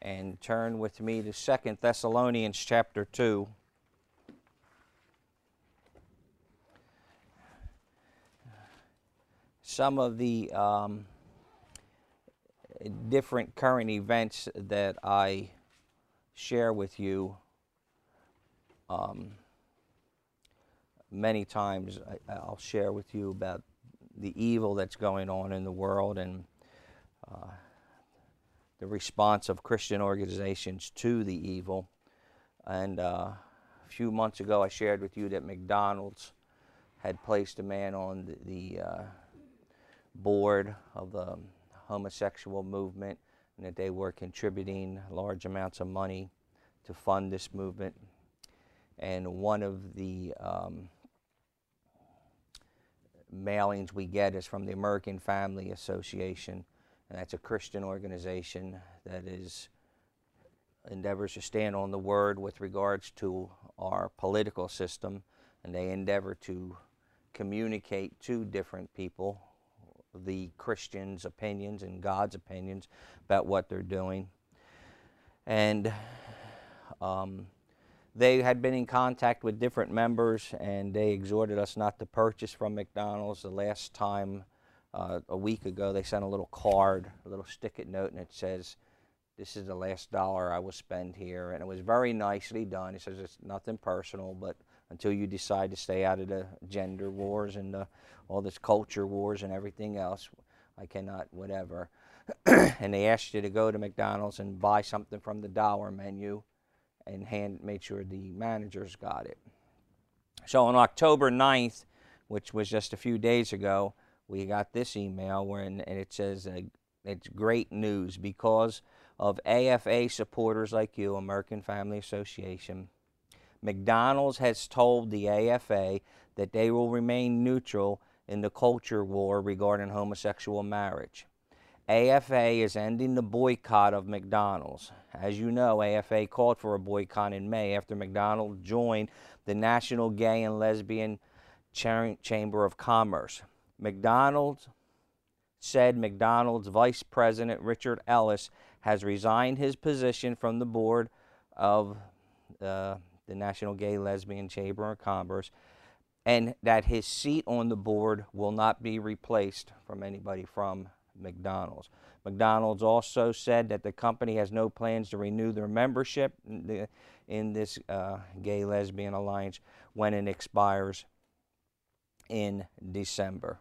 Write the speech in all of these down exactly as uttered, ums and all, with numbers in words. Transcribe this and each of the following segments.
and turn with me to Second Thessalonians chapter two. Some of the um, different current events that I share with you um, many times, I, I'll share with you about the evil that's going on in the world and uh, the response of Christian organizations to the evil. And uh, a few months ago I shared with you that McDonald's had placed a man on the, the uh, board of the homosexual movement, and that they were contributing large amounts of money to fund this movement. And one of the um, mailings we get is from the American Family Association, and that's a Christian organization that is endeavors to stand on the word with regards to our political system, and they endeavor to communicate to different people the Christians' opinions and God's opinions about what they're doing. And um, they had been in contact with different members, and they exhorted us not to purchase from McDonald's. The last time, uh, a week ago, they sent a little card, a little stick-it note, and it says, "This is the last dollar I will spend here." And it was very nicely done. It says it's nothing personal, but until you decide to stay out of the gender wars and the, all this culture wars and everything else, I cannot, whatever. And they asked you to go to McDonald's and buy something from the dollar menu and hand, made sure the managers got it. So on October ninth, which was just a few days ago, we got this email where and it says, uh, it's great news because of A F A supporters like you, American Family Association. McDonald's has told the A F A that they will remain neutral in the culture war regarding homosexual marriage. A F A is ending the boycott of McDonald's. As you know, A F A called for a boycott in May after McDonald's joined the National Gay and Lesbian Chamber of Commerce. McDonald's said McDonald's Vice President Richard Ellis has resigned his position from the board of uh, the National Gay Lesbian Chamber of Commerce, and that his seat on the board will not be replaced from anybody from McDonald's. McDonald's also said that the company has no plans to renew their membership in, the, in this uh, Gay Lesbian Alliance when it expires in December.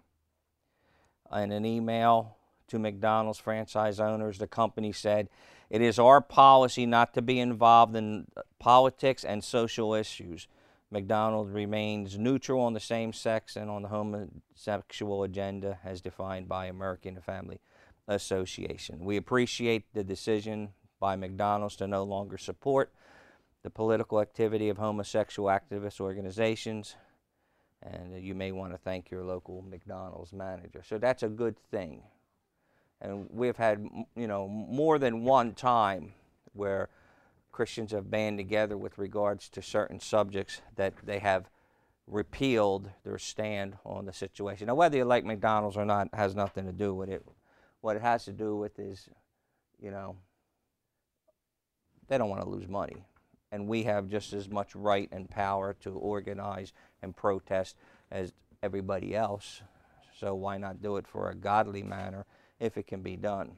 In an email to McDonald's franchise owners, the company said, "It is our policy not to be involved in politics and social issues. McDonald's remains neutral on the same-sex and on the homosexual agenda as defined by American Family Association. We appreciate the decision by McDonald's to no longer support the political activity of homosexual activist organizations." And you may want to thank your local McDonald's manager. So that's a good thing. And we've had, you know, more than one time where Christians have band together with regards to certain subjects that they have repealed their stand on the situation. Now, whether you like McDonald's or not has nothing to do with it. What it has to do with is, you know, they don't want to lose money. And we have just as much right and power to organize and protest as everybody else. So why not do it for a godly manner if it can be done?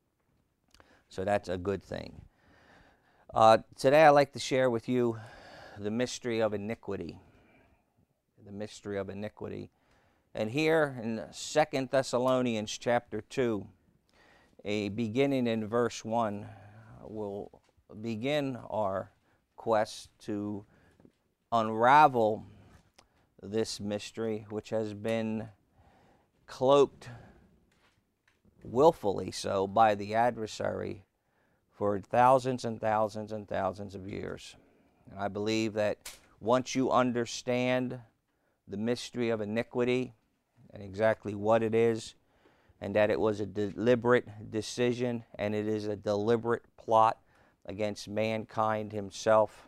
So that's a good thing. Uh, today I'd like to share with you the mystery of iniquity. The mystery of iniquity. And here in Second Thessalonians chapter two, a beginning in verse one, we'll begin our quest to unravel this mystery, which has been cloaked willfully so by the adversary for thousands and thousands and thousands of years. And I believe that once you understand the mystery of iniquity and exactly what it is, and that it was a deliberate decision and it is a deliberate plot against mankind himself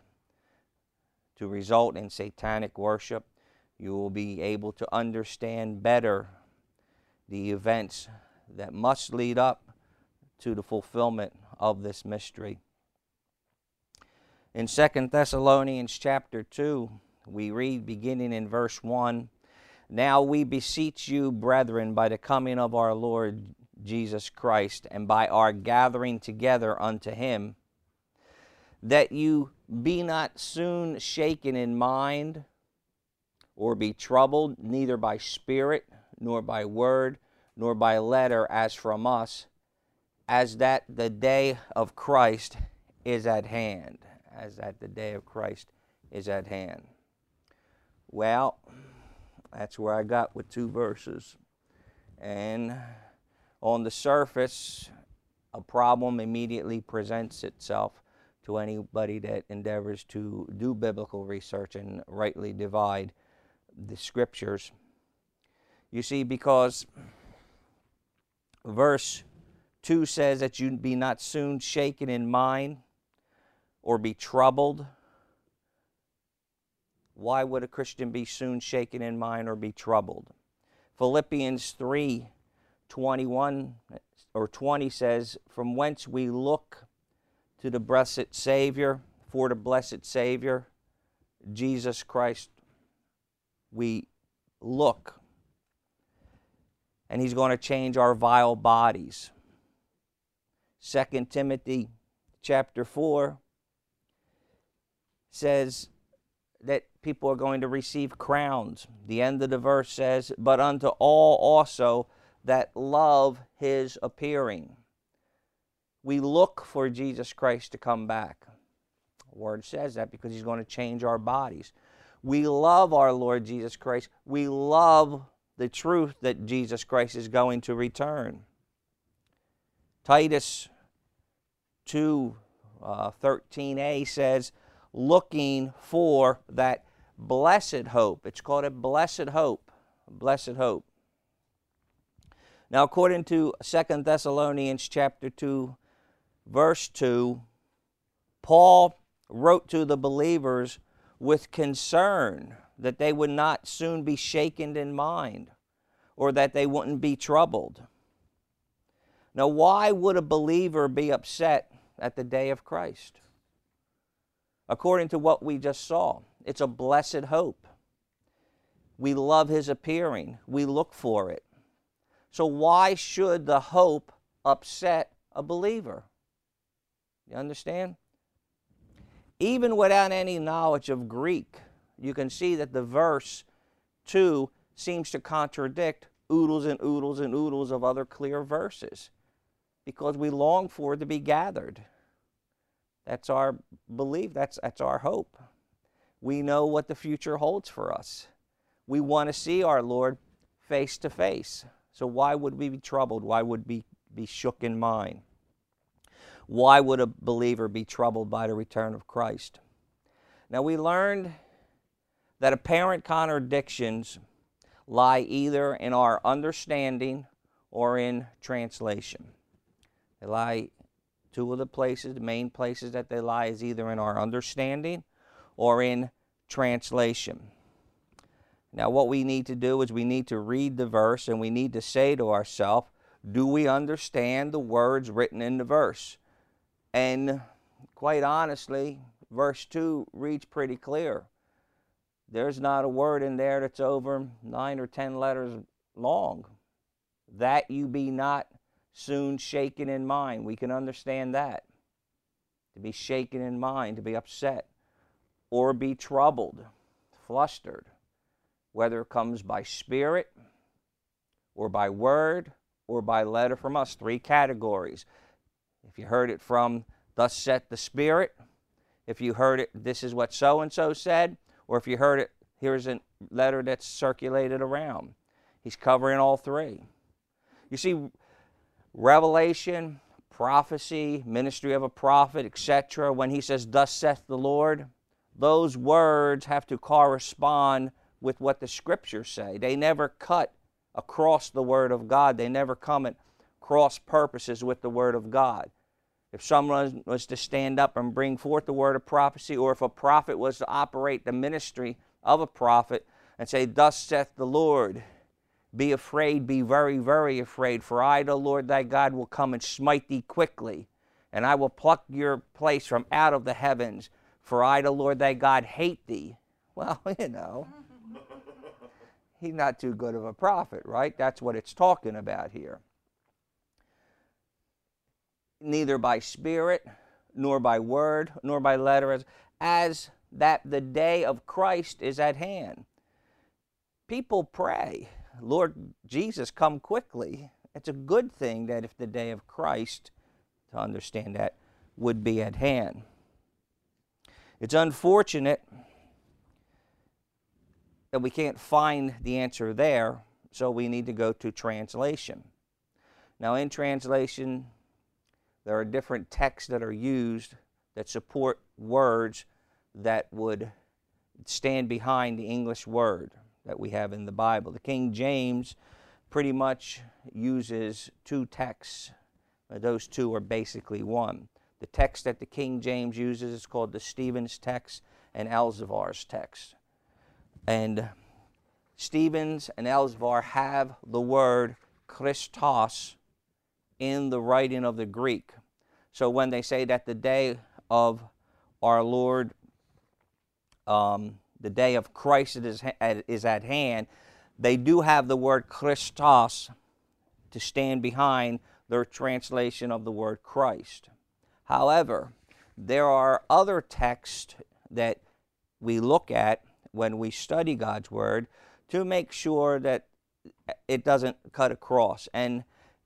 to result in satanic worship, you will be able to understand better the events that must lead up to the fulfillment of this mystery. In Second Thessalonians chapter two, we read beginning in verse one, "Now we beseech you, brethren, by the coming of our Lord Jesus Christ, and by our gathering together unto him, that you be not soon shaken in mind, or be troubled, neither by spirit, nor by word, nor by letter, as from us, as that the day of Christ is at hand." As that the day of Christ is at hand. Well, that's where I got with two verses. And on the surface, a problem immediately presents itself to anybody that endeavors to do biblical research and rightly divide the scriptures. You see, because verse two says that you be not soon shaken in mind or be troubled. Why would a Christian be soon shaken in mind or be troubled? Philippians three twenty-one or twenty says, "From whence we look to the blessed Savior, for the blessed Savior, Jesus Christ, we look." And he's going to change our vile bodies. Second Timothy chapter four says that people are going to receive crowns. The end of the verse says, "But unto all also that love his appearing." We look for Jesus Christ to come back. The word says that because he's going to change our bodies. We love our Lord Jesus Christ. We love the truth that Jesus Christ is going to return. Titus two thirteen a says, "Looking for that blessed hope." It's called a blessed hope. Blessed hope. Now, according to Second Thessalonians chapter two, verse two, Paul wrote to the believers with concern that they would not soon be shaken in mind or that they wouldn't be troubled. Now, why would a believer be upset at the day of Christ? According to what we just saw, it's a blessed hope. We love his appearing. We look for it. So why should the hope upset a believer? You understand? Even without any knowledge of Greek, you can see that the verse two seems to contradict oodles and oodles and oodles of other clear verses, because we long for it to be gathered. That's our belief. That's, that's our hope. We know what the future holds for us. We want to see our Lord face to face. So why would we be troubled? Why would we be shook in mind? Why would a believer be troubled by the return of Christ? Now, we learned that apparent contradictions lie either in our understanding or in translation. They lie, two of the places, the main places that they lie is either in our understanding or in translation. Now, what we need to do is we need to read the verse and we need to say to ourselves, do we understand the words written in the verse? And quite honestly, verse two reads pretty clear. There's not a word in there that's over nine or ten letters long. That you be not soon shaken in mind. We can understand that. To be shaken in mind, to be upset, or be troubled, flustered, whether it comes by spirit, or by word, or by letter from us. Three categories. If you heard it from, "Thus saith the Spirit," if you heard it, "This is what so-and-so said," or if you heard it, here's a letter that's circulated around. He's covering all three. You see, revelation, prophecy, ministry of a prophet, et cetera, when he says, "Thus saith the Lord," those words have to correspond with what the Scriptures say. They never cut across the Word of God. They never come at cross purposes with the Word of God. If someone was to stand up and bring forth the word of prophecy, or if a prophet was to operate the ministry of a prophet and say, "Thus saith the Lord, be afraid, be very, very afraid, for I, the Lord thy God, will come and smite thee quickly, and I will pluck your place from out of the heavens, For I, the Lord thy God, hate thee. Well, you know, he's not too good of a prophet, right? That's what it's talking about here. Neither by spirit, nor by word, nor by letter, as, as that the day of Christ is at hand. People pray, Lord Jesus, come quickly. It's a good thing that if the day of Christ, to understand that, would be at hand. It's unfortunate that we can't find the answer there, so we need to go to translation. Now, in translation, there are different texts that are used that support words that would stand behind the English word that we have in the Bible. The King James pretty much uses two texts. Those two are basically one. The text that the King James uses is called the Stevens text and Elzevir's text. And Stevens and Elzevar have the word Christos in the writing of the Greek. So when they say that the day of our Lord, um, the day of Christ is, is at hand, they do have the word Christos to stand behind their translation of the word Christ. However, there are other texts that we look at when we study God's Word to make sure that it doesn't cut across. And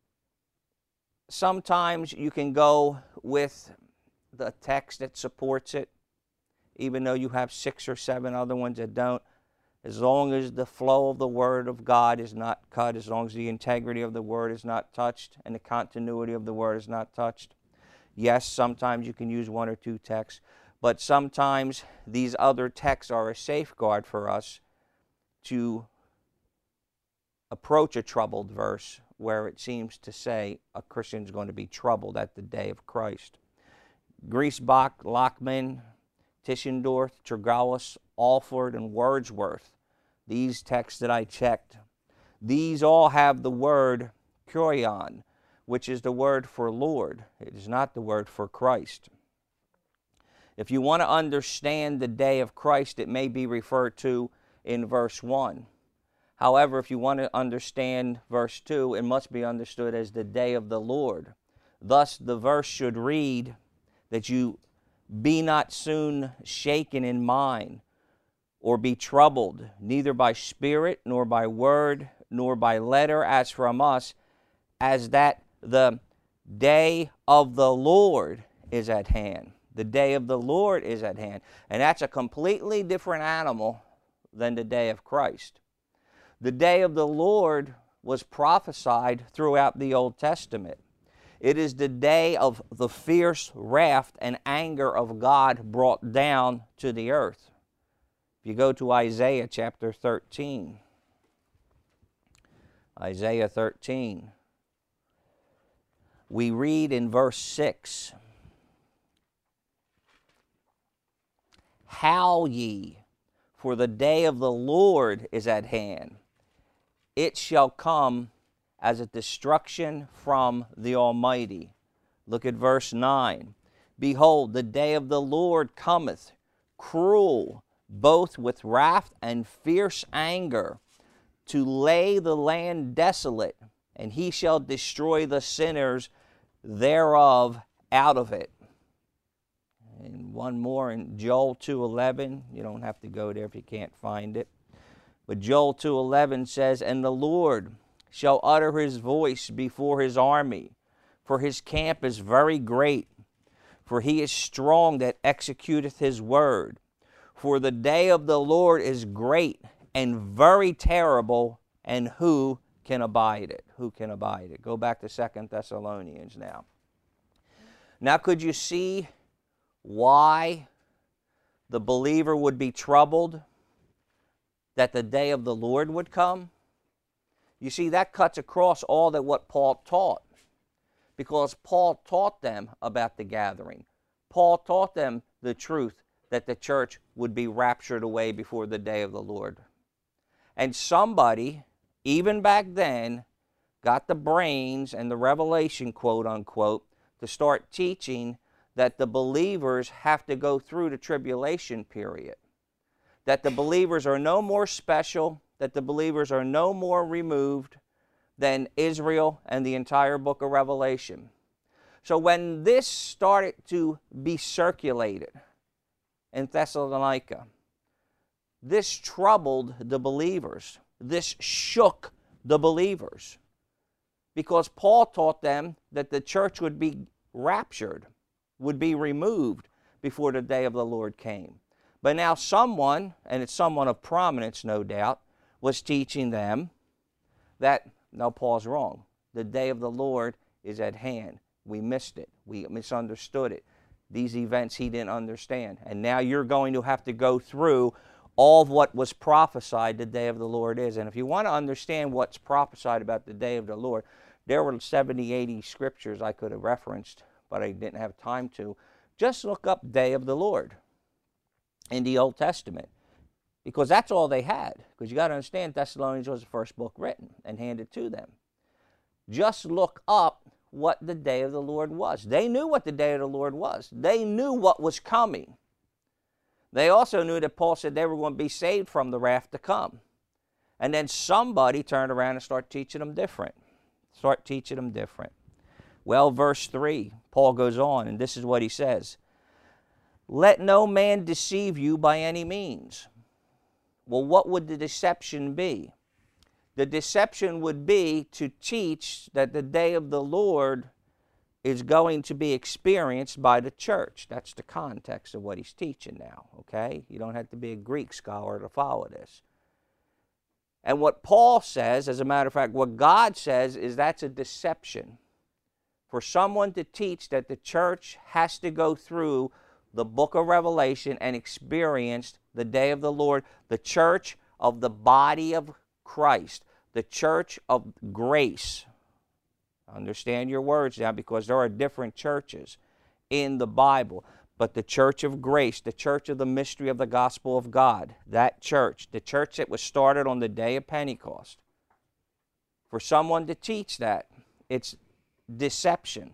sometimes you can go with the text that supports it, even though you have six or seven other ones that don't. As long as the flow of the Word of God is not cut, as long as the integrity of the Word is not touched, and the continuity of the Word is not touched. Yes, sometimes you can use one or two texts, but sometimes these other texts are a safeguard for us to approach a troubled verse where it seems to say a Christian is going to be troubled at the day of Christ. Griesbach, Lockman, Tischendorf, Tregowis, Alford, and Wordsworth, these texts that I checked, these all have the word kurion, which is the word for Lord. It is not the word for Christ. If you want to understand the day of Christ, it may be referred to in verse one. However, if you want to understand verse two, it must be understood as the day of the Lord. Thus, the verse should read that you be not soon shaken in mind, or be troubled, neither by spirit, nor by word, nor by letter, as from us, as that the day of the Lord is at hand. The day of the Lord is at hand. And that's a completely different animal than the day of Christ. The day of the Lord was prophesied throughout the Old Testament. It is the day of the fierce wrath and anger of God brought down to the earth. If you go to Isaiah chapter thirteen, Isaiah thirteen, we read in verse six, Howl ye, for the day of the Lord is at hand. It shall come as a destruction from the Almighty. Look at verse nine. Behold, the day of the Lord cometh, cruel, both with wrath and fierce anger, to lay the land desolate, and he shall destroy the sinners thereof out of it. And one more in Joel two eleven. You don't have to go there if you can't find it. But Joel two eleven says, And the Lord shall utter his voice before his army, for his camp is very great, for he is strong that executeth his word. For the day of the Lord is great and very terrible, and who can abide it? Who can abide it? Go back to Second Thessalonians now. Now, could you see why the believer would be troubled that the day of the Lord would come? You see, that cuts across all that what Paul taught, because Paul taught them about the gathering. Paul taught them the truth that the church would be raptured away before the day of the Lord. And somebody, even back then, got the brains and the revelation, quote unquote, to start teaching that the believers have to go through the tribulation period, that the believers are no more special, that the believers are no more removed than Israel and the entire book of Revelation. So when this started to be circulated in Thessalonica, this troubled the believers. This shook the believers, because Paul taught them that the church would be raptured, would be removed before the day of the Lord came. But now someone, and it's someone of prominence no doubt, was teaching them that, no, Paul's wrong. The day of the Lord is at hand. We missed it. We misunderstood it. These events he didn't understand. And now you're going to have to go through all of what was prophesied the day of the Lord is. And if you want to understand what's prophesied about the day of the Lord, there were seventy, eighty scriptures I could have referenced, but I didn't have time to. Just look up day of the Lord in the Old Testament, because that's all they had. Because you got to understand, Thessalonians was the first book written and handed to them. Just look up what the day of the Lord was. They knew what the day of the Lord was. They knew what was coming. They also knew that Paul said they were going to be saved from the wrath to come. And then somebody turned around and started teaching them different. Start teaching them different. Well, verse three, Paul goes on, and this is what he says. Let no man deceive you by any means. Well, what would the deception be? The deception would be to teach that the day of the Lord is going to be experienced by the church. That's the context of what he's teaching now, okay? You don't have to be a Greek scholar to follow this. And what Paul says, as a matter of fact, what God says is that's a deception. For someone to teach that the church has to go through the book of Revelation and experience the day of the Lord, the church of the body of Christ, the church of grace. Understand your words now, because there are different churches in the Bible. But the church of grace, the church of the mystery of the gospel of God, that church, the church that was started on the day of Pentecost, for someone to teach that, it's deception.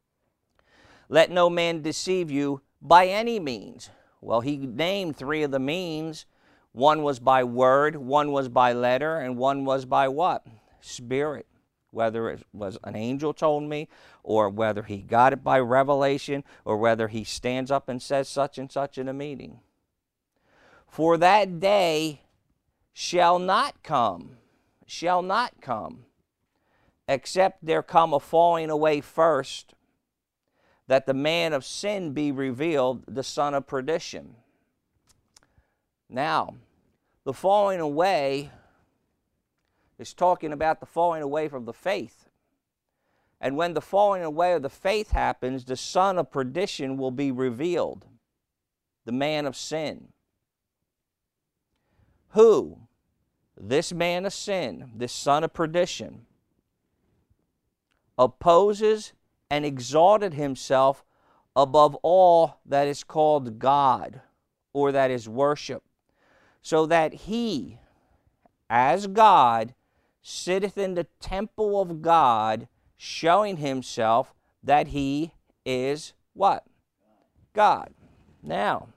Let no man deceive you by any means. Well, he named three of the means. One was by word, one was by letter, and one was by what? Spirit. Whether it was an angel told me, or whether he got it by revelation, or whether he stands up and says such and such in a meeting. For that day shall not come, shall not come, except there come a falling away first, that the man of sin be revealed, the son of perdition. Now, the falling away is talking about the falling away from the faith. And when the falling away of the faith happens, the son of perdition will be revealed, the man of sin. Who? This man of sin, this son of perdition, opposes and exalted himself above all that is called God, or that is worship, so that he, as God, sitteth in the temple of God, showing himself that he is what? God. Now,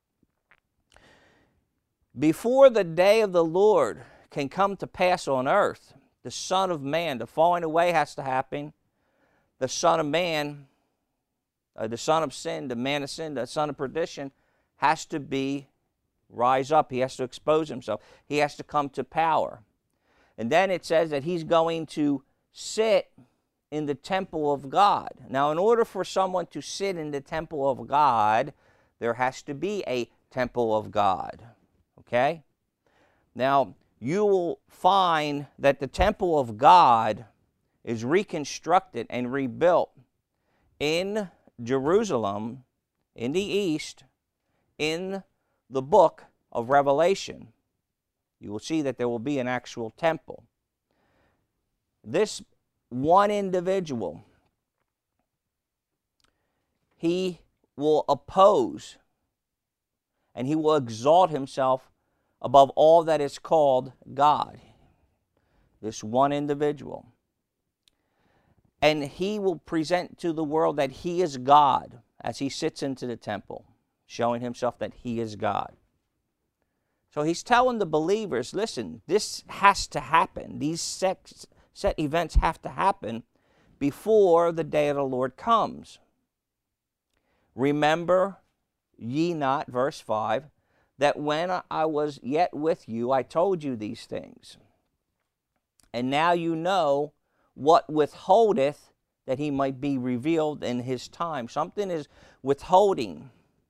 before the day of the Lord can come to pass on earth, the Son of Man, the falling away has to happen. The Son of Man, uh, the Son of Sin, the man of sin, the son of perdition, has to be, rise up. He has to expose himself. He has to come to power. And then it says that he's going to sit in the temple of God. Now, in order for someone to sit in the temple of God, there has to be a temple of God. Okay? Now, you will find that the temple of God is reconstructed and rebuilt in Jerusalem, in the east, in the book of Revelation. You will see that there will be an actual temple. This one individual, he will oppose and he will exalt himself above all that is called God. This one individual. And he will present to the world that he is God. as he sits into the temple, showing himself that he is God. So he's telling the believers, listen, this has to happen. These set, set events have to happen before the day of the Lord comes. Remember ye not, verse five, that when I was yet with you, I told you these things. And now you know what withholdeth, that he might be revealed in his time. Something is withholding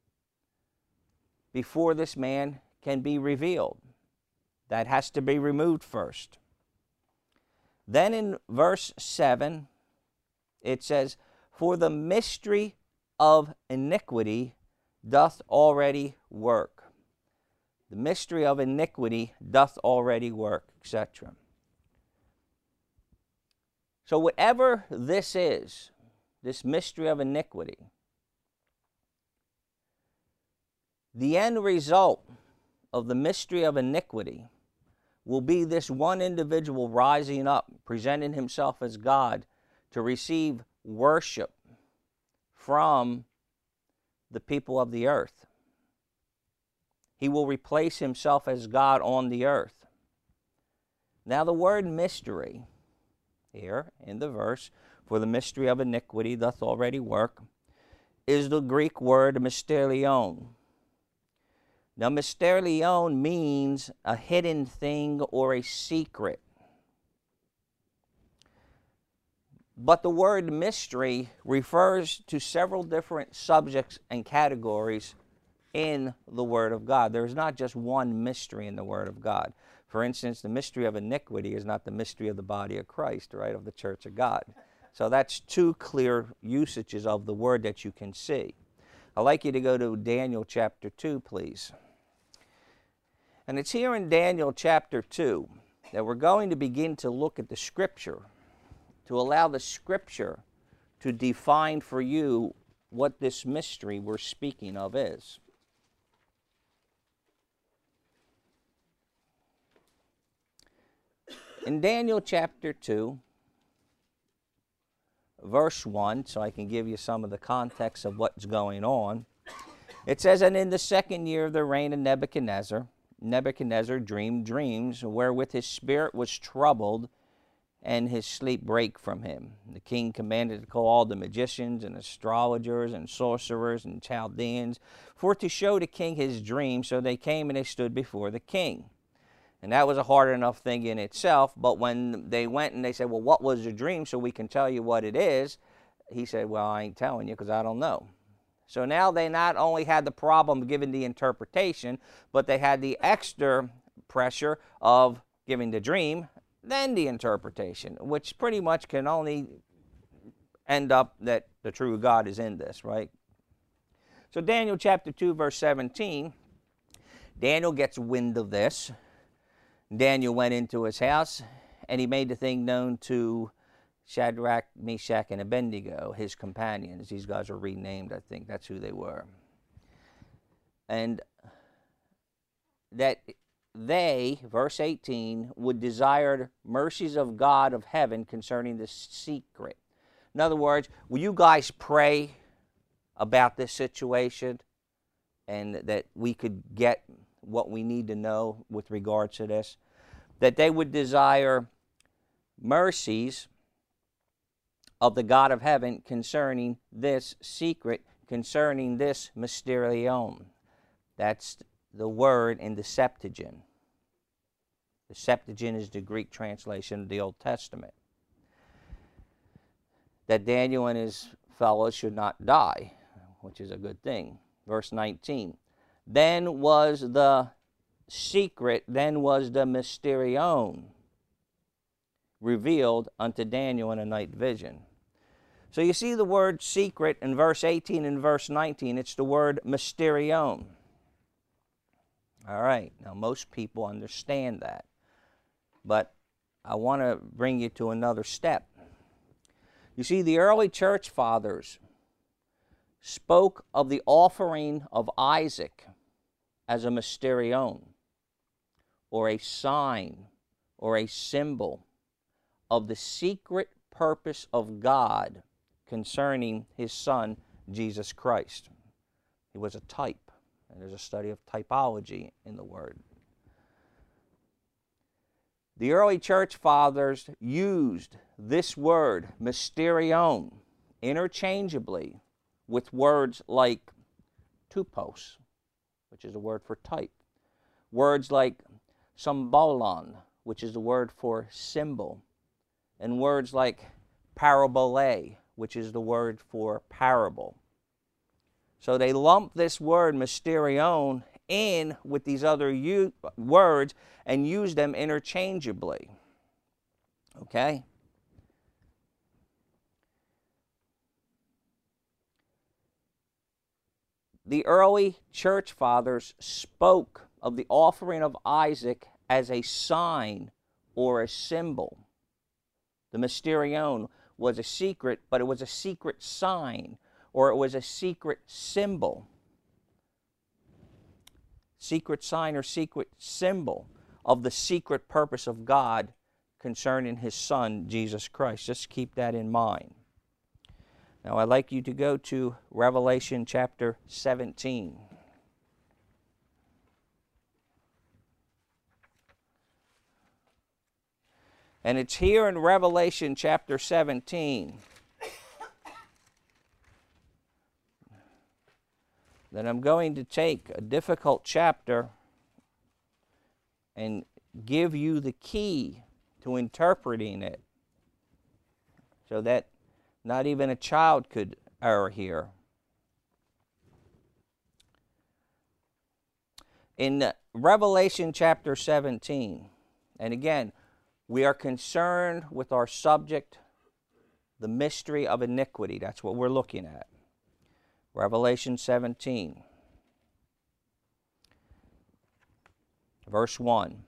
before this man can be revealed. That has to be removed first. Then in verse seven, it says, for the mystery of iniquity doth already work. The mystery of iniquity doth already work, et cetera. So whatever this is, this mystery of iniquity, the end result of the mystery of iniquity will be this one individual rising up, presenting himself as God to receive worship from the people of the earth. He will replace himself as God on the earth. Now the word mystery here in the verse, for the mystery of iniquity doth already work, is the Greek word mysterion. Now mysterion means a hidden thing or a secret. But the word mystery refers to several different subjects and categories in the Word of God. There's not just one mystery in the Word of God. For instance, the mystery of iniquity is not the mystery of the body of Christ, right, of the church of God. So that's two clear usages of the word that you can see. I'd like you to go to Daniel chapter two, please. And it's here in Daniel chapter two that we're going to begin to look at the Scripture, to allow the Scripture to define for you what this mystery we're speaking of is. In Daniel chapter two, verse one, so I can give you some of the context of what's going on, it says, and in the second year of the reign of Nebuchadnezzar, Nebuchadnezzar dreamed dreams wherewith his spirit was troubled, and his sleep brake from him. The king commanded to call all the magicians and astrologers and sorcerers and Chaldeans for to show the king his dream. So they came and they stood before the king. And that was a hard enough thing in itself, but when they went and they said, well, what was your dream so we can tell you what it is? He said, well, I ain't telling you because I don't know. So now they not only had the problem of giving the interpretation, but they had the extra pressure of giving the dream, then the interpretation, which pretty much can only end up that the true God is in this, right? So Daniel chapter two, verse seventeen, Daniel gets wind of this. Daniel went into his house, and he made the thing known to Shadrach, Meshach, and Abednego, his companions. These guys are renamed, I think. That's who they were. And that they, verse eighteen, would desire mercies of God of heaven concerning this secret. In other words, will you guys pray about this situation and that we could get what we need to know with regards to this? That they would desire mercies of the God of heaven concerning this secret, concerning this mysterion. That's the word in the Septuagint. The Septuagint is the Greek translation of the Old Testament. That Daniel and his fellows should not die, which is a good thing. Verse nineteen. Then was the secret, then was the mysterion revealed unto Daniel in a night vision. So you see the word secret in verse eighteen and verse nineteen. It's the word mysterion. All right, now most people understand that. But I want to bring you to another step. You see, the early church fathers spoke of the offering of Isaac as a mysterion, or a sign, or a symbol of the secret purpose of God concerning his son Jesus Christ. He was a type, and there's a study of typology in the Word. The early church fathers used this word, mysterion, interchangeably with words like tupos, which is a word for type. Words like symbolon, which is the word for symbol. And words like parabole, which is the word for parable. So they lump this word mysterion in with these other u- words and use them interchangeably. Okay? The early church fathers spoke of the offering of Isaac as a sign or a symbol. The mysterion was a secret, but it was a secret sign, or it was a secret symbol. Secret sign or secret symbol of the secret purpose of God concerning His Son, Jesus Christ. Just keep that in mind. Now, I'd like you to go to Revelation chapter seventeen. And it's here in Revelation chapter seventeen that I'm going to take a difficult chapter and give you the key to interpreting it so that not even a child could err here. In Revelation chapter seventeen, and again, we are concerned with our subject, the mystery of iniquity. That's what we're looking at. Revelation seventeen, verse one.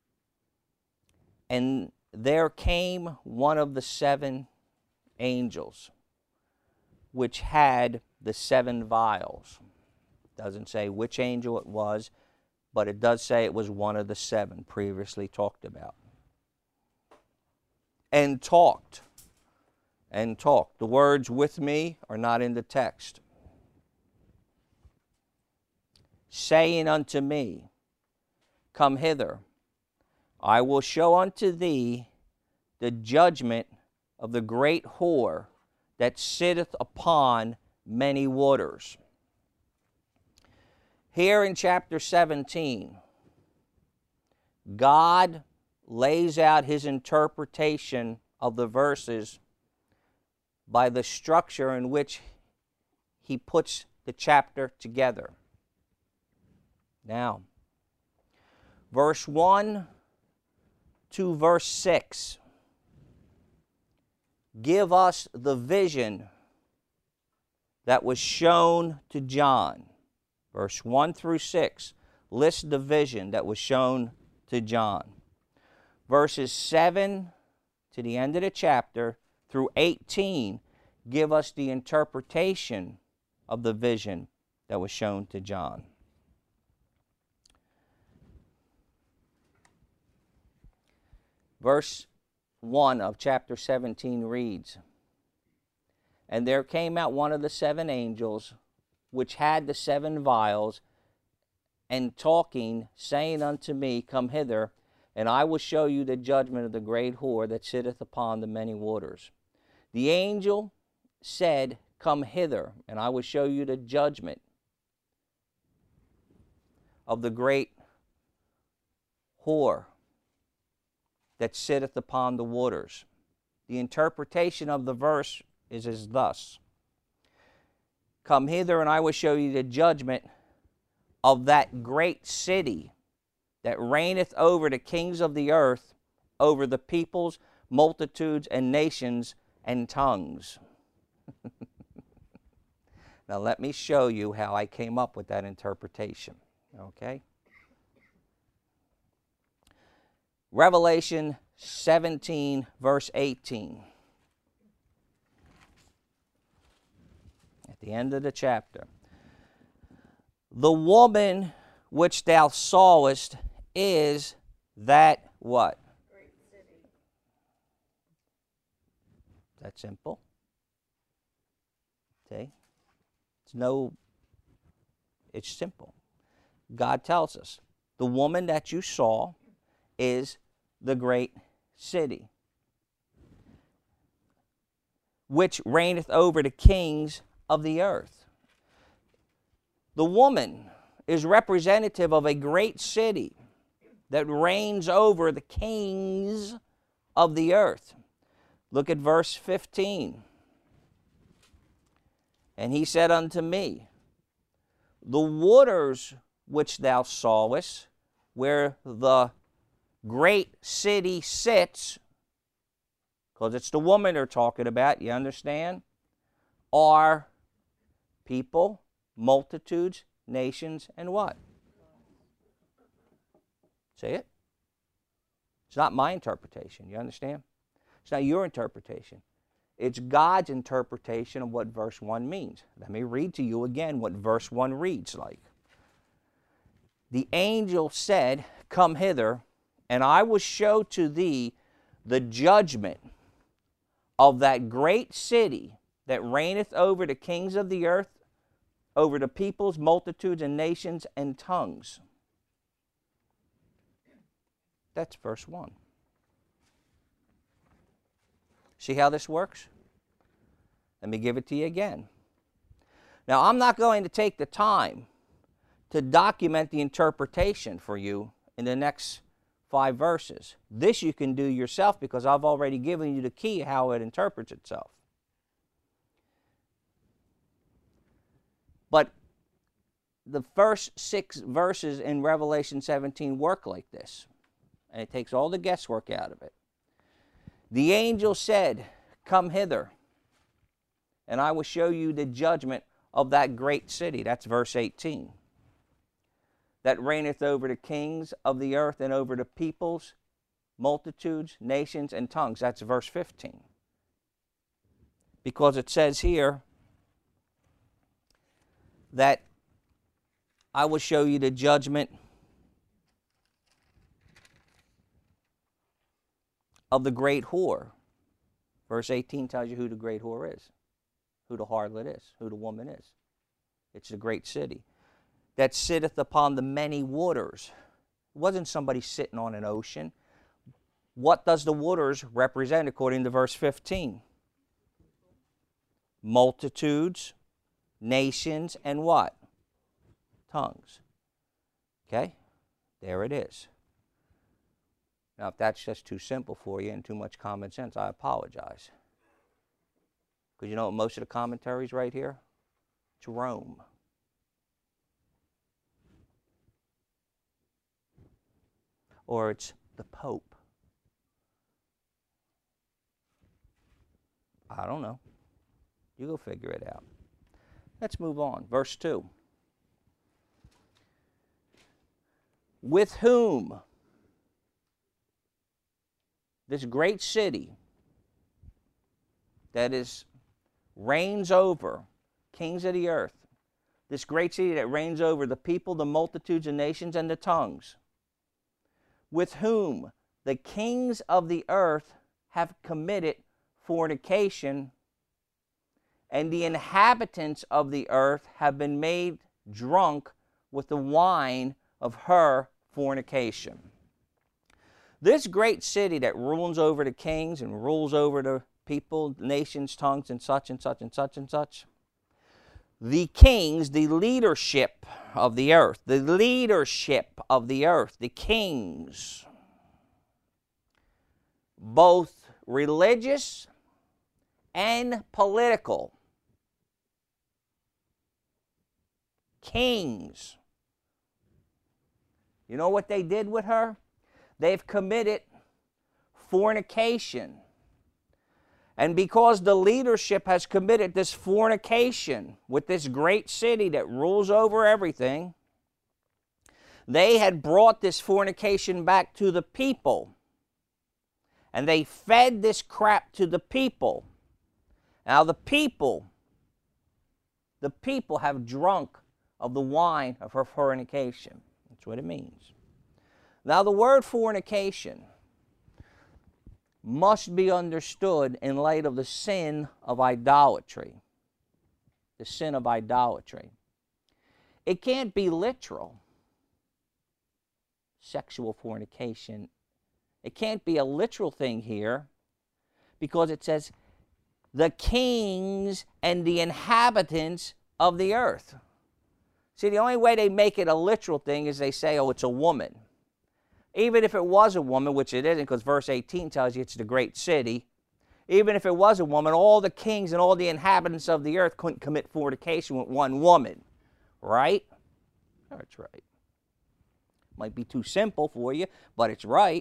And there came one of the seven angels, which had the seven vials. Doesn't say which angel it was, but it does say it was one of the seven previously talked about. And talked, and talked. The words with me are not in the text. Saying unto me, come hither, I will show unto thee the judgment of the great whore that sitteth upon many waters. Here in chapter seventeen, God lays out His interpretation of the verses by the structure in which He puts the chapter together. Now, verse one to verse six give us the vision that was shown to John. Verse one through six lists the vision that was shown to John. Verses seven to the end of the chapter through eighteen give us the interpretation of the vision that was shown to John. Verse one of chapter seventeen reads, and there came out one of the seven angels, which had the seven vials, and talking, saying unto me, come hither, and I will show you the judgment of the great whore that sitteth upon the many waters. The angel said, come hither, and I will show you the judgment of the great whore that sitteth upon the waters. The interpretation of the verse is as thus. Come hither, and I will show you the judgment of that great city that reigneth over the kings of the earth, over the peoples, multitudes, and nations, and tongues. Now let me show you how I came up with that interpretation. Okay? Revelation seventeen, verse eighteen. At the end of the chapter. The woman which thou sawest is that what? Great city. That simple. Okay. It's no, it's simple. God tells us, the woman that you saw is the great city, which reigneth over the kings of the earth. The woman is representative of a great city that reigns over the kings of the earth. Look at verse fifteen. And he said unto me, the waters which thou sawest, where the great city sits, because it's the woman they're talking about, you understand, are people, multitudes, nations, and what? Say it. It's not my interpretation, you understand? It's not your interpretation. It's God's interpretation of what verse one means. Let me read to you again what verse one reads like. The angel said, come hither, and I will show to thee the judgment of that great city that reigneth over the kings of the earth, over the peoples, multitudes, and nations, and tongues. That's verse one. See how this works? Let me give it to you again. Now, I'm not going to take the time to document the interpretation for you in the next five verses. This you can do yourself because I've already given you the key how it interprets itself. But the first six verses in Revelation seventeen work like this, and it takes all the guesswork out of it. The angel said, come hither, and I will show you the judgment of that great city. That's verse eighteen. That reigneth over the kings of the earth and over the peoples, multitudes, nations, and tongues. That's verse fifteen. Because it says here that I will show you the judgment of the great whore. Verse eighteen tells you who the great whore is, who the harlot is, who the woman is. It's the great city that sitteth upon the many waters. It wasn't somebody sitting on an ocean. What does the waters represent according to verse fifteen? Multitudes, nations, and what? Tongues. Okay? There it is. Now, if that's just too simple for you and too much common sense, I apologize. Because you know what most of the commentaries right here? It's Rome. Or it's the Pope. I don't know. You go figure it out. Let's move on. Verse two. With whom this great city that is reigns over kings of the earth, this great city that reigns over the people, the multitudes, and nations, and the tongues, with whom the kings of the earth have committed fornication, and the inhabitants of the earth have been made drunk with the wine of her fornication. This great city that rules over the kings and rules over the people, nations, tongues, and such and such and such and such, the kings, the leadership of the earth, the leadership of the earth, the kings, both religious and political, kings, you know what they did with her? They've committed fornication. And because the leadership has committed this fornication with this great city that rules over everything, they had brought this fornication back to the people. And they fed this crap to the people. Now the people, the people have drunk of the wine of her fornication. That's what it means. Now the word fornication must be understood in light of the sin of idolatry. the sin of idolatry. It can't be literal. Sexual fornication. It can't be a literal thing here because it says the kings and the inhabitants of the earth. See, the only way they make it a literal thing is they say, oh, it's a woman. Even if it was a woman, which it isn't because verse eighteen tells you it's the great city, even if it was a woman, all the kings and all the inhabitants of the earth couldn't commit fornication with one woman. Right? That's right. Might be too simple for you, but it's right.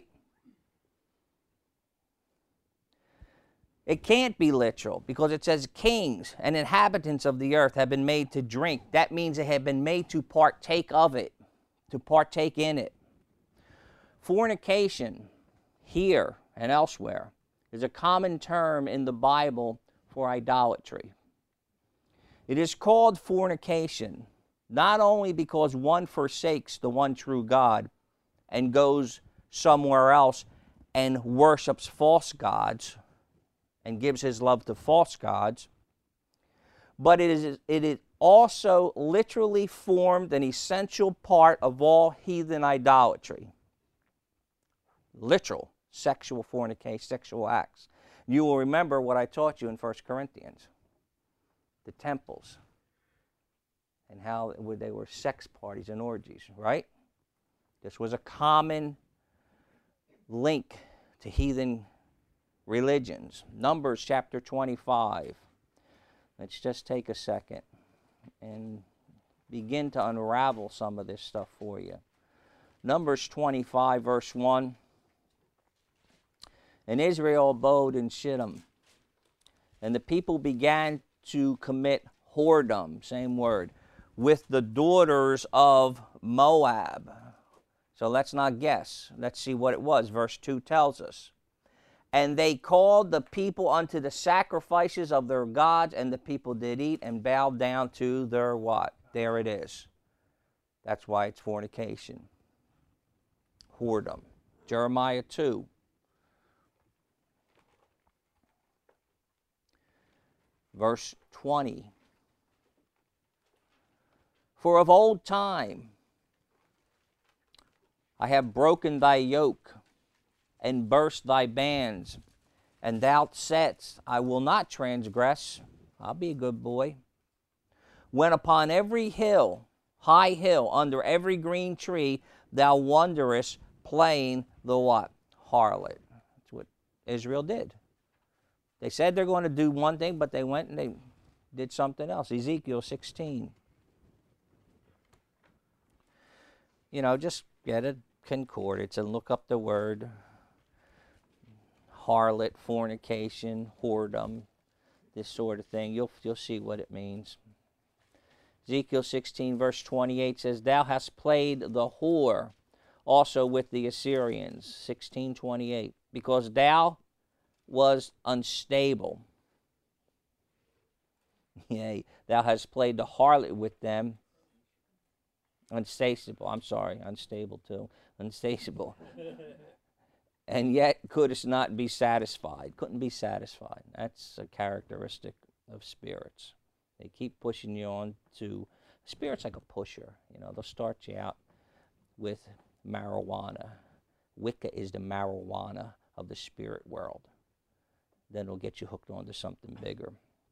It can't be literal because it says kings and inhabitants of the earth have been made to drink. That means they have been made to partake of it, to partake in it. Fornication, here and elsewhere, is a common term in the Bible for idolatry. It is called fornication not only because one forsakes the one true God and goes somewhere else and worships false gods and gives his love to false gods, but it is, it is also literally formed an essential part of all heathen idolatry. Literal sexual fornication, sexual acts. You will remember what I taught you in First Corinthians, the temples, and how they were sex parties and orgies, right? This was a common link to heathen religions. Numbers chapter twenty-five. Let's just take a second and begin to unravel some of this stuff for you. Numbers twenty-five, verse one. And Israel abode in Shittim, and the people began to commit whoredom, same word, with the daughters of Moab. So let's not guess. Let's see what it was. Verse two tells us. And they called the people unto the sacrifices of their gods, and the people did eat and bowed down to their what? There it is. That's why it's fornication. Whoredom. Jeremiah two. Verse twenty. For of old time I have broken thy yoke and burst thy bands, and thou saidst, I will not transgress. I'll be a good boy. When upon every hill, high hill, under every green tree, thou wanderest playing the what? Harlot. That's what Israel did. They said they're going to do one thing, but they went and they did something else. Ezekiel sixteen. You know, just get a concordance and look up the word harlot, fornication, whoredom, this sort of thing. You'll, you'll see what it means. Ezekiel sixteen, verse twenty-eight says, Thou hast played the whore also with the Assyrians. sixteen twenty-eight. Because thou was unstable. Yea, thou hast played the harlot with them. Unstable, I'm sorry, unstable too. Unstable. And yet couldst not be satisfied. Couldn't be satisfied. That's a characteristic of spirits. They keep pushing you on to, spirit's like a pusher. You know, they'll start you out with marijuana. Wicca is the marijuana of the spirit world. Then it'll get you hooked onto something bigger.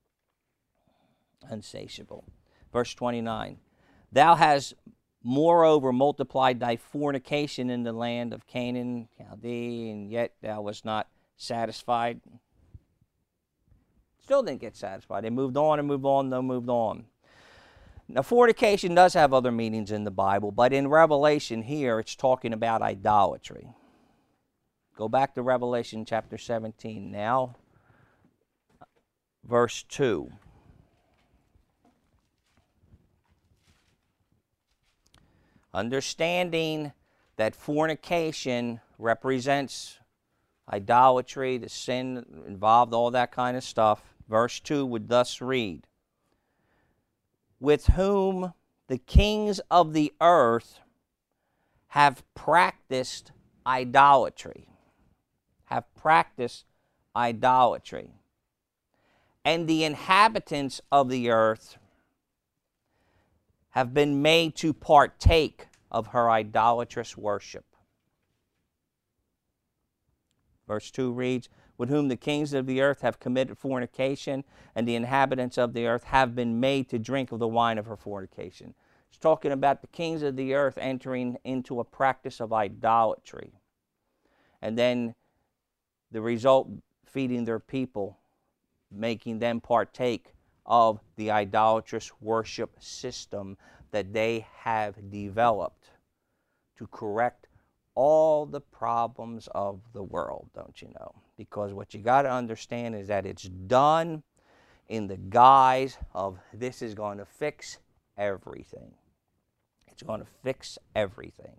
Unsatiable. Verse twenty-nine. Thou hast moreover multiplied thy fornication in the land of Canaan, Chaldee, and yet thou wast not satisfied. Still didn't get satisfied. They moved on and moved on, and moved on. Now, fornication does have other meanings in the Bible, but in Revelation here, it's talking about idolatry. Go back to Revelation chapter seventeen now, verse two. Understanding that fornication represents idolatry, the sin involved, all that kind of stuff. Verse two would thus read, with whom the kings of the earth have practiced idolatry. Have practiced idolatry. And the inhabitants of the earth have been made to partake of her idolatrous worship. Verse two reads, with whom the kings of the earth have committed fornication, and the inhabitants of the earth have been made to drink of the wine of her fornication. It's talking about the kings of the earth entering into a practice of idolatry. And then the result, feeding their people, making them partake of the idolatrous worship system that they have developed to correct all the problems of the world, don't you know? Because what you got to understand is that it's done in the guise of this is going to fix everything. It's going to fix everything.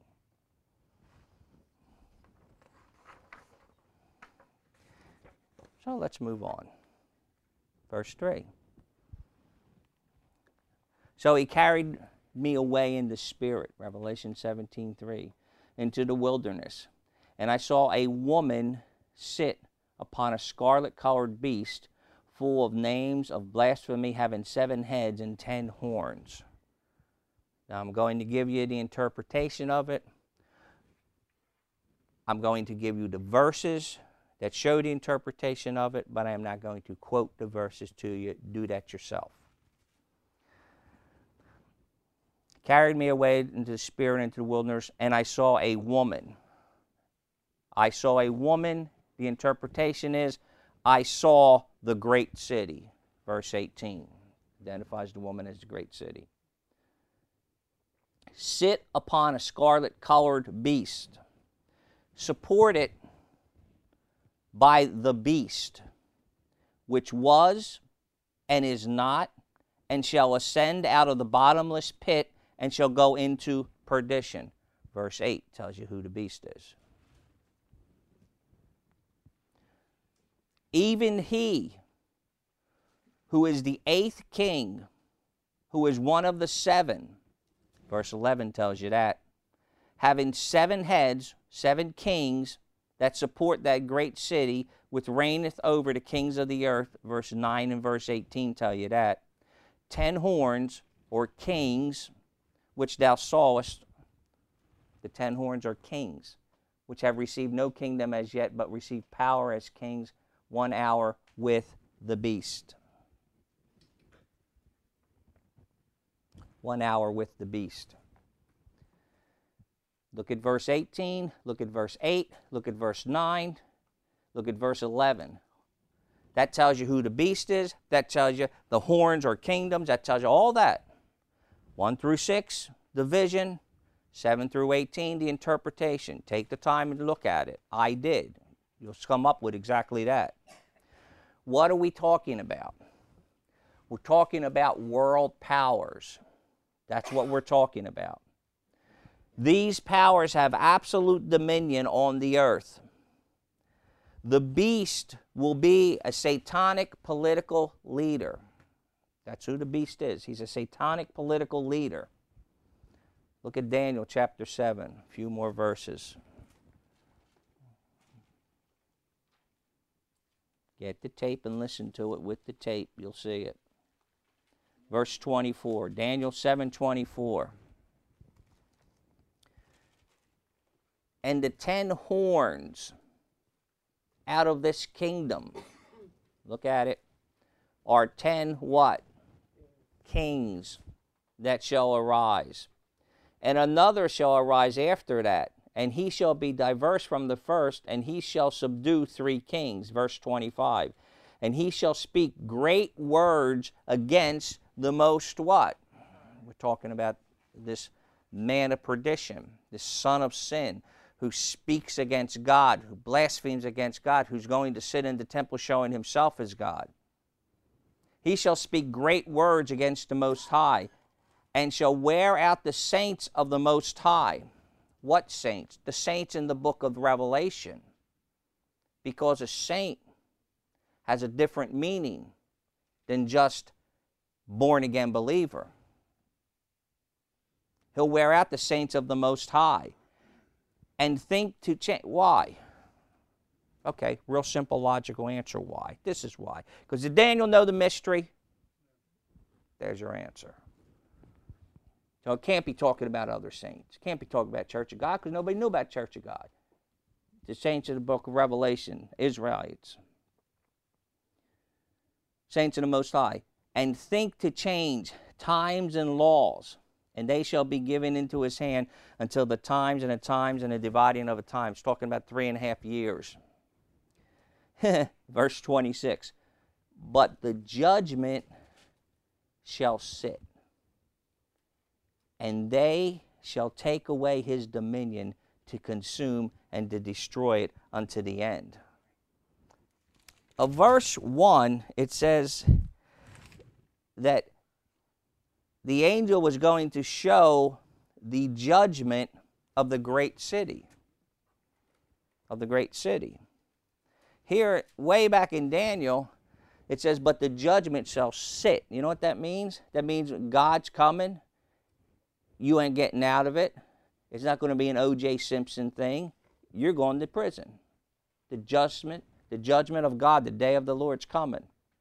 So let's move on. Verse three. So he carried me away in the spirit, Revelation seventeen three, into the wilderness. And I saw a woman sit upon a scarlet-colored beast, full of names of blasphemy, having seven heads and ten horns. Now I'm going to give you the interpretation of it. I'm going to give you the verses that show the interpretation of it, but I am not going to quote the verses to you. Do that yourself. Carried me away into the spirit, into the wilderness, and I saw a woman. I saw a woman. The interpretation is, I saw the great city. Verse eighteen identifies the woman as the great city. Sit upon a scarlet-colored beast, supported by the beast, which was and is not, and shall ascend out of the bottomless pit, and shall go into perdition. Verse eight tells you who the beast is. Even he who is the eighth king, who is one of the seven, verse eleven tells you that, having seven heads, seven kings that support that great city, which reigneth over the kings of the earth, verse nine and verse eighteen tell you that, ten horns, or kings, which thou sawest. The ten horns are kings, which have received no kingdom as yet, but receive power as kings one hour with the beast. One hour with the beast. Look at verse eighteen, look at verse eight, look at verse nine, look at verse eleven. That tells you who the beast is. That tells you the horns or kingdoms. That tells you all that. one through six, the vision. seven through eighteen, the interpretation. Take the time and look at it. I did. You'll come up with exactly that. What are we talking about? We're talking about world powers. That's what we're talking about. These powers have absolute dominion on the earth. The beast will be a satanic political leader. That's who the beast is. He's a satanic political leader. Look at Daniel chapter seven, a few more verses. Get the tape and listen to it with the tape. You'll see it. Verse twenty-four, Daniel seven twenty-four. And the ten horns out of this kingdom, look at it, are ten what? Kings that shall arise. And another shall arise after that, and he shall be diverse from the first, and he shall subdue three kings. Verse twenty-five. And he shall speak great words against the most what? We're talking about this man of perdition, this son of sin, who speaks against God, who blasphemes against God, who's going to sit in the temple showing himself as God. He shall speak great words against the Most High, and shall wear out the saints of the Most High. What saints? The saints in the book of Revelation. Because a saint has a different meaning than just born-again believer. He'll wear out the saints of the Most High. And think to change. Why? Okay, real simple logical answer why. This is why. Because did Daniel know the mystery? There's your answer. So it can't be talking about other saints. It can't be talking about Church of God because nobody knew about Church of God. The saints of the book of Revelation, Israelites, saints of the Most High, and think to change times and laws, and they shall be given into his hand until the times and the times and the dividing of the times. Talking about three and a half years. Verse twenty-six. But the judgment shall sit, and they shall take away his dominion to consume and to destroy it unto the end. Of verse one, it says that the angel was going to show the judgment of the great city. Of the great city. Here, way back in Daniel, it says, but the judgment shall sit. You know what that means? That means God's coming. You ain't getting out of it. It's not going to be an O J Simpson thing. You're going to prison. The judgment, the judgment of God, the day of the Lord's coming.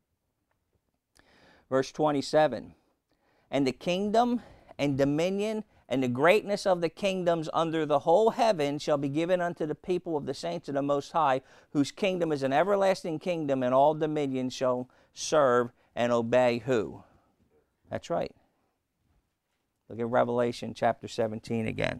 Verse twenty-seven. And the kingdom and dominion and the greatness of the kingdoms under the whole heaven shall be given unto the people of the saints of the Most High, whose kingdom is an everlasting kingdom, and all dominion shall serve and obey who? That's right. Look at Revelation chapter seventeen again.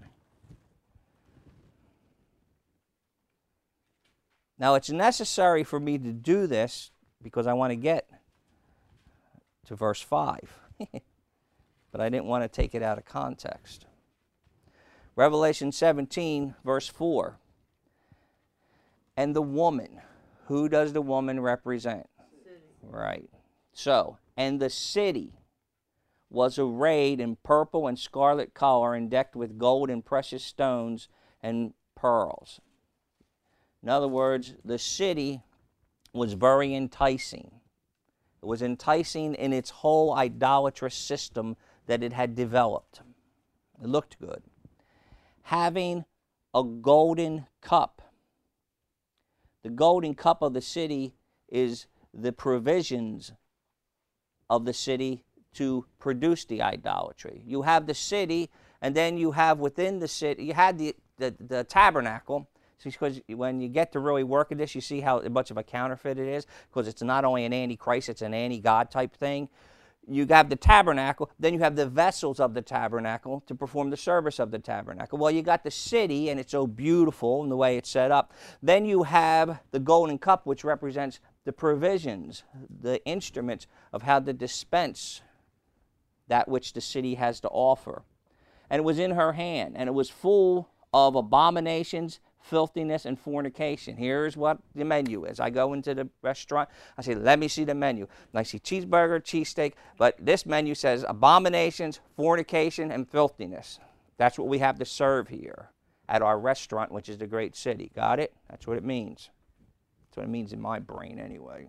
Now, it's necessary for me to do this because I want to get to verse five. But I didn't want to take it out of context. Revelation seventeen, verse four. And the woman. Who does the woman represent? City. Right. So, and the city was arrayed in purple and scarlet color and decked with gold and precious stones and pearls. In other words, the city was very enticing. It was enticing in its whole idolatrous system that it had developed. It looked good. Having a golden cup. The golden cup of the city is the provisions of the city to produce the idolatry. You have the city, and then you have within the city, you had the, the, the tabernacle. Because when you get to really work at this, you see how much of a counterfeit it is, because it's not only an antichrist, it's an anti-God type thing. You have the tabernacle, then you have the vessels of the tabernacle to perform the service of the tabernacle. Well, you got the city, and it's so beautiful in the way it's set up. Then you have the golden cup, which represents the provisions, the instruments of how to dispense that which the city has to offer. And it was in her hand, and it was full of abominations, filthiness, and fornication. Here's what the menu is. I go into the restaurant, I say, let me see the menu. And I see cheeseburger, cheesesteak, but this menu says abominations, fornication, and filthiness. That's what we have to serve here at our restaurant, which is the great city. Got it? That's what it means. That's what it means in my brain anyway.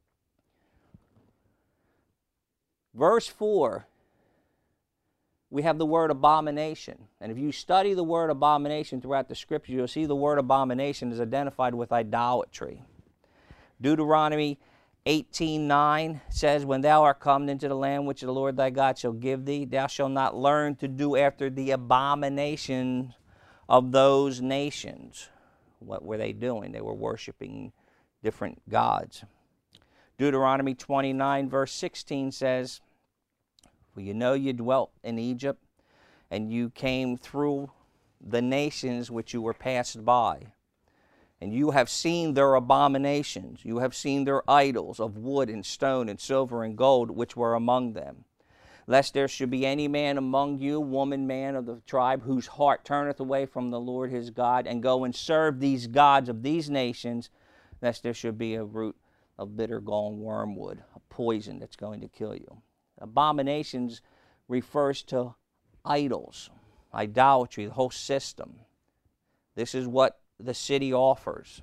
Verse four, we have the word abomination. And if you study the word abomination throughout the scripture, you'll see the word abomination is identified with idolatry. Deuteronomy eighteen nine says, when thou art come into the land which the Lord thy God shall give thee, thou shalt not learn to do after the abomination of those nations. What were they doing? They were worshiping different gods. Deuteronomy twenty-nine verse sixteen says, for you know you dwelt in Egypt, and you came through the nations which you were passed by. And you have seen their abominations. You have seen their idols of wood and stone and silver and gold, which were among them. Lest there should be any man among you, woman, man of the tribe, whose heart turneth away from the Lord his God, and go and serve these gods of these nations, lest there should be a root of bitter gall and wormwood, a poison that's going to kill you. Abominations refers to idols, idolatry, the whole system. This is what the city offers.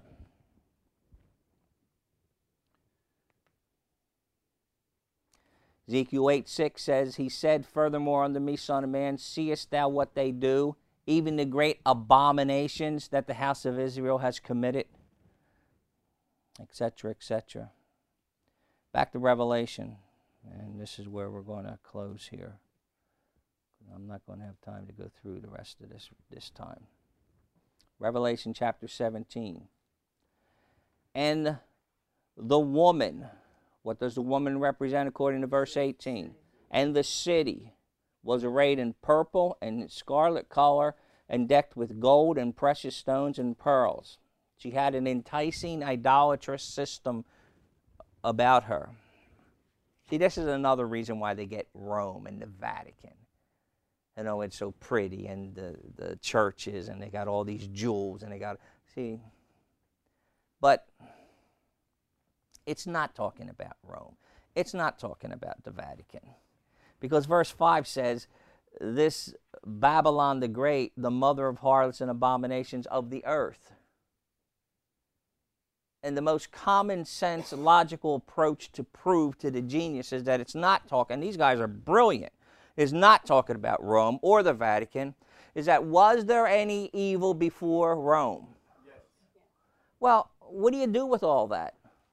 Ezekiel eight six says, he said furthermore unto me, son of man, seest thou what they do, even the great abominations that the house of Israel has committed, et cetera, et cetera. Back to Revelation. And this is where we're going to close here. I'm not going to have time to go through the rest of this this time. Revelation chapter seventeen. And the woman, what does the woman represent according to verse eighteen? And the city was arrayed in purple and scarlet color and decked with gold and precious stones and pearls. She had an enticing idolatrous system about her. See, this is another reason why they get Rome and the Vatican. You know, it's so pretty, and the, the churches, and they got all these jewels, and they got, see. But it's not talking about Rome. It's not talking about the Vatican. Because verse five says, this Babylon the Great, the mother of harlots and abominations of the earth. And the most common sense, logical approach to prove to the genius is that it's not talking, these guys are brilliant, is not talking about Rome or the Vatican, is that was there any evil before Rome? Yes. Well, what do you do with all that?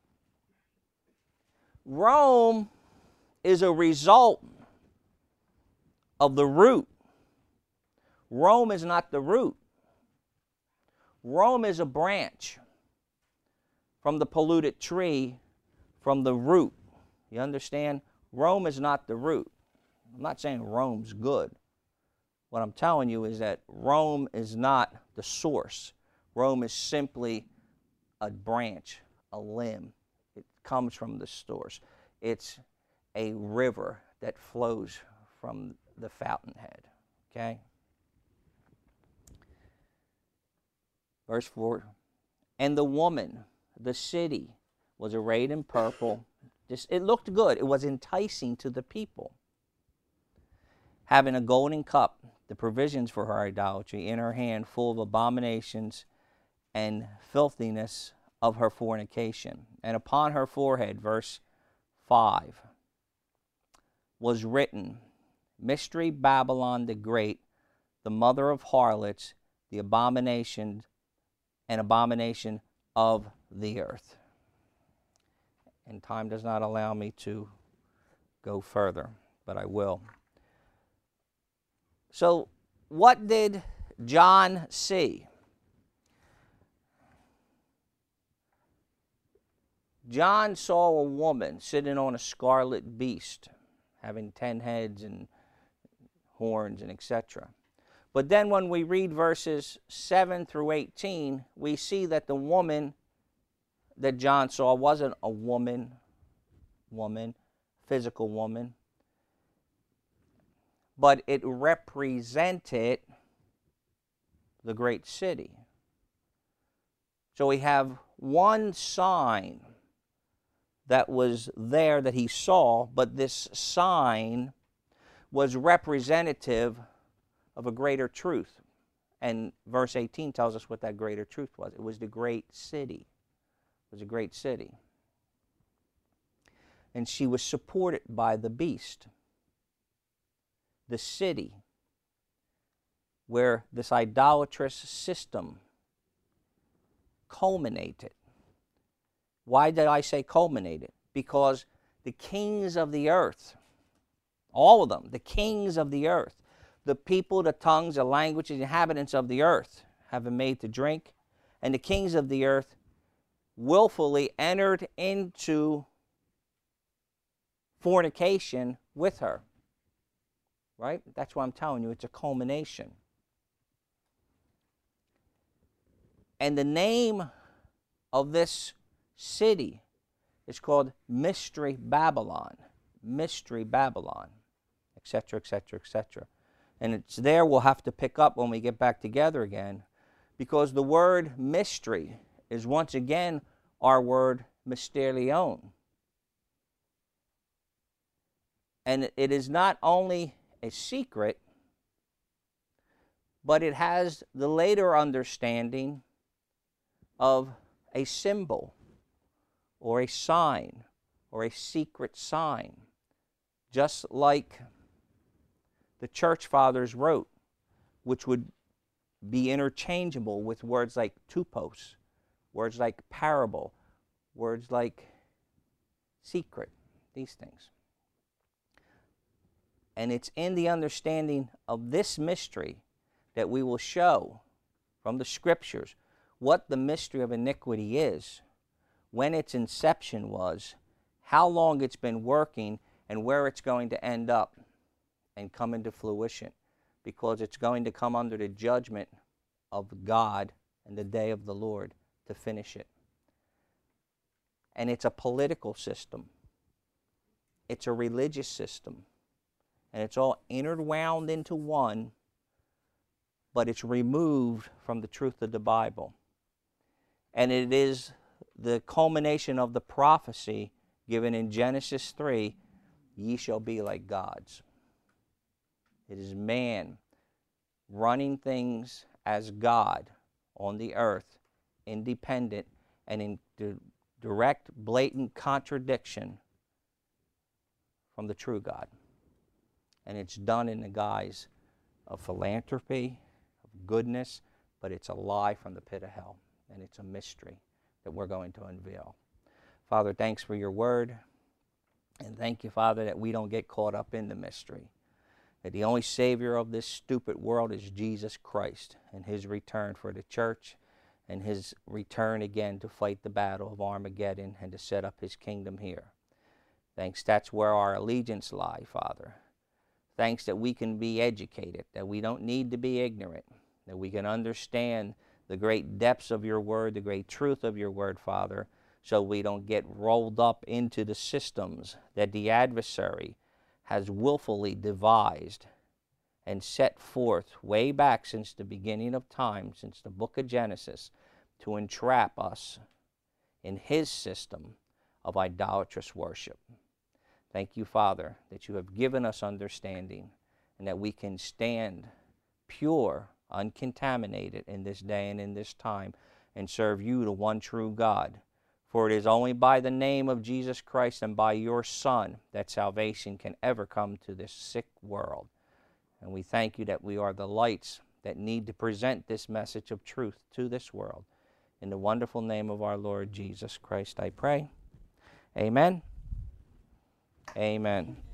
Rome is a result of the root. Rome is not the root. Rome is a branch from the polluted tree, from the root. You understand? Rome is not the root. I'm not saying Rome's good. What I'm telling you is that Rome is not the source. Rome is simply a branch, a limb. It comes from the source. It's a river that flows from the fountainhead. Okay? Verse four. And the woman, the city, was arrayed in purple. This, it looked good. It was enticing to the people. Having a golden cup, the provisions for her idolatry, in her hand, full of abominations and filthiness of her fornication. And upon her forehead, verse five, was written, Mystery Babylon the Great, the mother of harlots, the abomination and abomination of the earth. And time does not allow me to go further, but I will. So, what did John see? John saw a woman sitting on a scarlet beast, having ten heads and horns and et cetera. But then when we read verses seven through eighteen, we see that the woman that John saw wasn't a woman, woman, physical woman, but it represented the great city. So we have one sign that was there that he saw, but this sign was representative of a greater truth. And verse eighteen tells us what that greater truth was. It was the great city. It was a great city. And she was supported by the beast. The city where this idolatrous system culminated. Why did I say culminated? Because the kings of the earth, all of them, the kings of the earth, the people, the tongues, the languages, the inhabitants of the earth have been made to drink, and the kings of the earth willfully entered into fornication with her. Right? That's why I'm telling you, it's a culmination. And the name of this city is called Mystery Babylon. Mystery Babylon, et cetera, et cetera, et cetera. And it's there we'll have to pick up when we get back together again, because the word mystery is once again our word mysterion. And it is not only a secret, but it has the later understanding of a symbol or a sign or a secret sign, just like the church fathers wrote, which would be interchangeable with words like tupos, words like parable, words like secret, these things. And it's in the understanding of this mystery that we will show from the Scriptures what the mystery of iniquity is, when its inception was, how long it's been working, and where it's going to end up and come into fruition, because it's going to come under the judgment of God and the day of the Lord to finish it. And it's a political system. It's a religious system. And it's all interwound into one, but it's removed from the truth of the Bible. And it is the culmination of the prophecy given in Genesis three, ye shall be like gods. It is man running things as God on the earth, independent and in di- direct, blatant contradiction from the true God. And it's done in the guise of philanthropy, of goodness, but it's a lie from the pit of hell. And it's a mystery that we're going to unveil. Father, thanks for your word. And thank you, Father, that we don't get caught up in the mystery. That the only Savior of this stupid world is Jesus Christ, and his return for the church, and his return again to fight the battle of Armageddon and to set up his kingdom here. Thanks, that's where our allegiance lies, Father. Thanks that we can be educated, that we don't need to be ignorant, that we can understand the great depths of your word, the great truth of your word, Father, so we don't get rolled up into the systems that the adversary has willfully devised and set forth way back since the beginning of time, since the book of Genesis, to entrap us in his system of idolatrous worship. Thank you, Father, that you have given us understanding and that we can stand pure, uncontaminated in this day and in this time and serve you, the one true God. For it is only by the name of Jesus Christ and by your Son that salvation can ever come to this sick world. And we thank you that we are the lights that need to present this message of truth to this world. In the wonderful name of our Lord Jesus Christ, I pray. Amen. Amen.